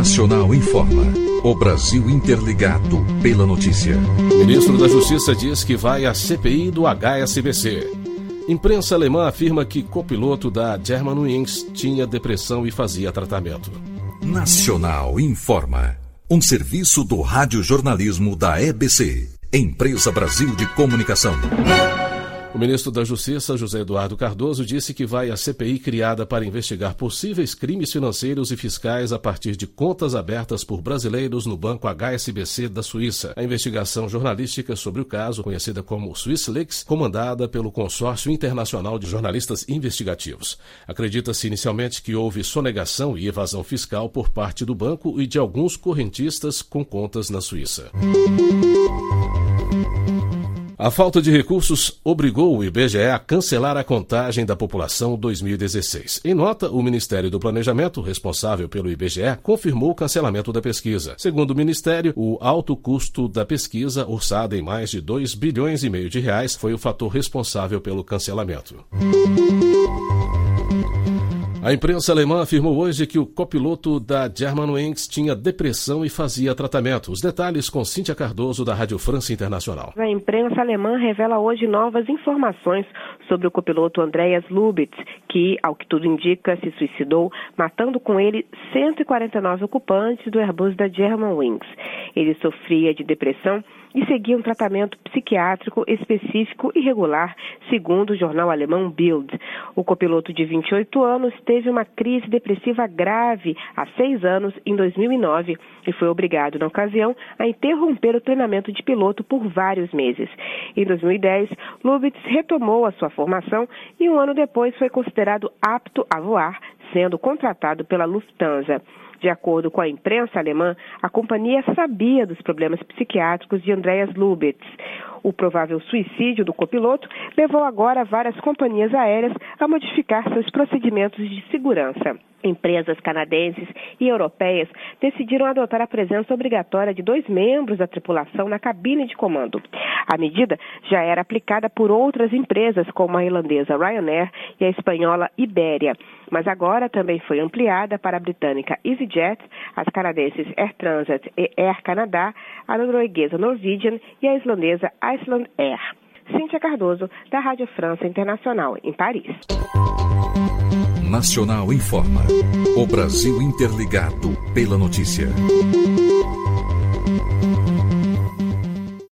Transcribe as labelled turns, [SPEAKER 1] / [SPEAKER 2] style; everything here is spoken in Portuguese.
[SPEAKER 1] Nacional informa. O Brasil interligado pela notícia.
[SPEAKER 2] O ministro da Justiça diz que vai à CPI do HSBC. Imprensa alemã afirma que copiloto da Germanwings tinha depressão e fazia tratamento.
[SPEAKER 1] Nacional informa. Um serviço do radiojornalismo da EBC, Empresa Brasil de Comunicação.
[SPEAKER 2] O ministro da Justiça, José Eduardo Cardoso, disse que vai à CPI criada para investigar possíveis crimes financeiros e fiscais a partir de contas abertas por brasileiros no banco HSBC da Suíça. A investigação jornalística sobre o caso, conhecida como SwissLeaks, comandada pelo Consórcio Internacional de Jornalistas Investigativos. Acredita-se inicialmente que houve sonegação e evasão fiscal por parte do banco e de alguns correntistas com contas na Suíça. A falta de recursos obrigou o IBGE a cancelar a contagem da população 2016. Em nota, o Ministério do Planejamento, responsável pelo IBGE, confirmou o cancelamento da pesquisa. Segundo o Ministério, o alto custo da pesquisa, orçada em mais de R$2,5 bilhões de reais, foi o fator responsável pelo cancelamento. A imprensa alemã afirmou hoje que o copiloto da Germanwings tinha depressão e fazia tratamento. Os detalhes com Cíntia Cardoso, da Rádio França Internacional.
[SPEAKER 3] A imprensa alemã revela hoje novas informações sobre o copiloto Andreas Lubitz, que, ao que tudo indica, se suicidou, matando com ele 149 ocupantes do Airbus da Germanwings. Ele sofria de depressão e seguia um tratamento psiquiátrico específico e regular, segundo o jornal alemão Bild. O copiloto de 28 anos teve uma crise depressiva grave há 6 anos, em 2009, e foi obrigado, na ocasião, a interromper o treinamento de piloto por vários meses. Em 2010, Lubitz retomou a sua formação e 1 ano depois foi considerado apto a voar, sendo contratado pela Lufthansa. De acordo com a imprensa alemã, a companhia sabia dos problemas psiquiátricos de Andreas Lubitz. O provável suicídio do copiloto levou agora várias companhias aéreas a modificar seus procedimentos de segurança. Empresas canadenses e europeias decidiram adotar a presença obrigatória de 2 membros da tripulação na cabine de comando. A medida já era aplicada por outras empresas, como a irlandesa Ryanair e a espanhola Iberia, mas agora também foi ampliada para a britânica EasyJet, as canadenses Air Transat e Air Canada, a norueguesa Norwegian e a islandesa Iceland Air. Cíntia Cardoso, da Rádio França Internacional, em Paris.
[SPEAKER 1] Nacional informa. O Brasil interligado pela notícia.